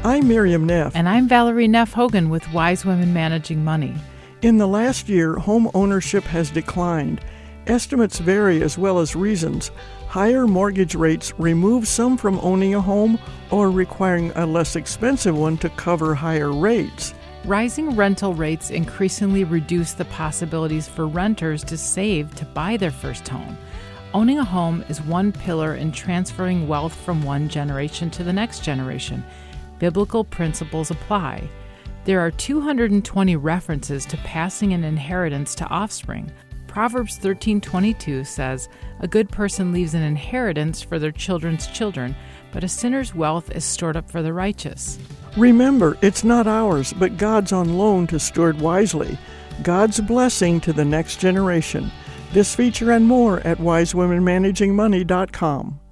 I'm Miriam Neff. And I'm Valerie Neff Hogan with Wise Women Managing Money. In the last year, home ownership has declined. Estimates vary as well as reasons. Higher mortgage rates remove some from owning a home or requiring a less expensive one to cover higher rates. Rising rental rates increasingly reduce the possibilities for renters to save to buy their first home. Owning a home is one pillar in transferring wealth from one generation to the next generation. Biblical principles apply. There are 220 references to passing an inheritance to offspring. Proverbs 13:22 says, "A good person leaves an inheritance for their children's children, but a sinner's wealth is stored up for the righteous." Remember, it's not ours, but God's on loan to steward wisely. God's blessing to the next generation. This feature and more at wisewomenmanagingmoney.com.